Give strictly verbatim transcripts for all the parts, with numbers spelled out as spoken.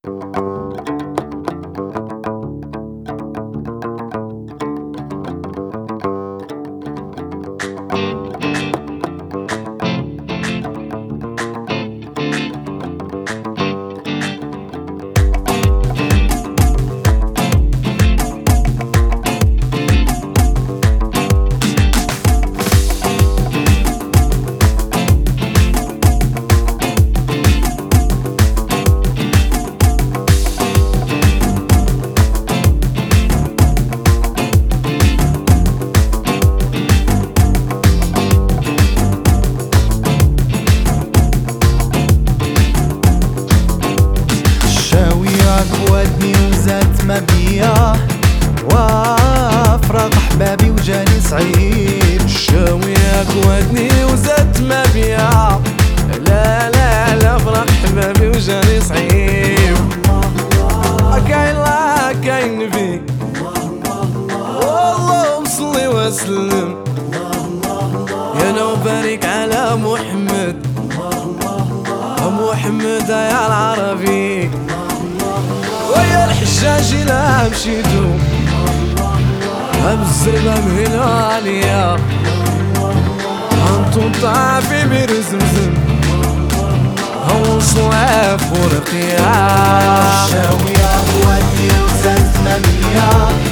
ودني وزات ما بيا وافرق احبابي وجاني سعيد. شاويك ودني وزات ما بيا، لا لا لا فرق احبابي وجاني سعيد. كاين لا كاين فيك والله صلي وسلم يا لو بارك على محمد محمد يا العربي ويا الحجاج لا مشيتو بالزربة من عليا انتو طافي بير زمزم هو صواف ورقيا. شاوية ودني وزات ممية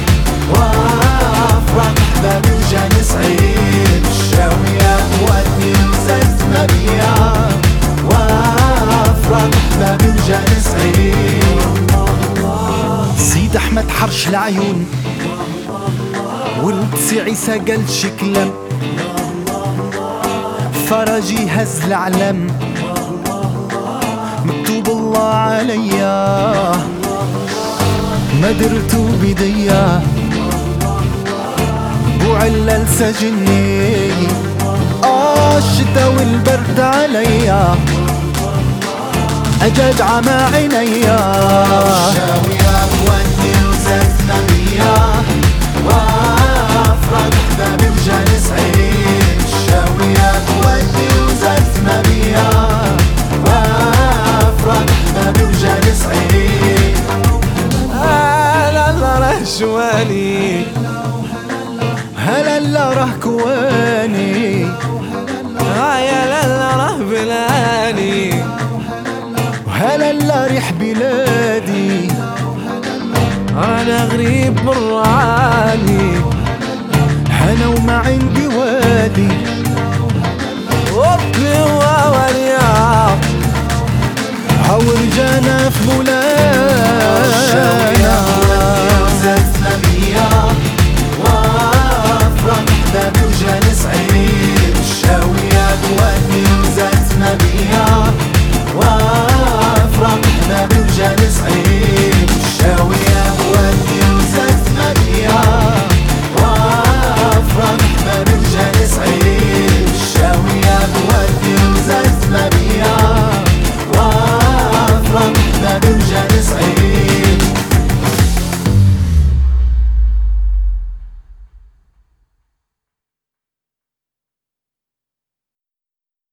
وافرق احبابي وجاني سعيد. شاوية ودني وزات ممية وافرق احبابي وجاني سعيد. سيد احمد حرش العيون ولد سي عيسى قال شي كلام، فرجي هز العلم مكتوب الله عليا ما درتو بيديا بوعلل سجني اه الشتا والبرد عليا اجاج عمى عينيا. شاوية ودني وزات نبيا وافرق احبابي وجاني سعيد. شاوية ودني وزات نبيا وافرق احبابي وجاني سعيد. هلا لا راه شواني هلا لا راه كواني هيا لا راه بلاني هلا لا ريح بلادي انا غريب مراني انا وما عندي وادي وطني ووريا هاو رجانا في مولاي